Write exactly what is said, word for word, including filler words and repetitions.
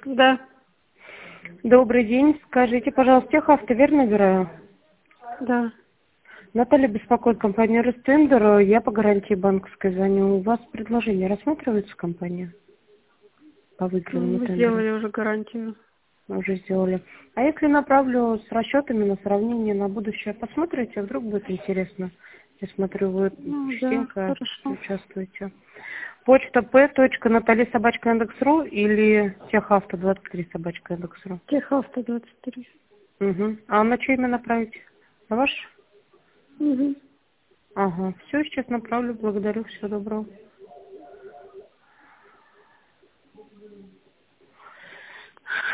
Да, Добрый день. Скажите, пожалуйста, техавто верно набираю? да. Наталья беспокоит компанию Ростендер. Я по гарантии банковской звоню. У вас предложение рассматривается компания по выигрыванию Мы тендера? сделали уже гарантию. Мы уже сделали. А если направлю с расчетами на сравнение на будущее, посмотрите, вдруг будет интересно. Я смотрю, вы Ну да, частенько хорошо. участвуете. Почта п. Наталья собачка индекс.ру или техавто двадцать три собачка индекс.ру? Техавто двадцать три. Угу. А на чье имя направить? На ваш? Угу. Ага. Все, сейчас направлю. Благодарю. Всего доброго.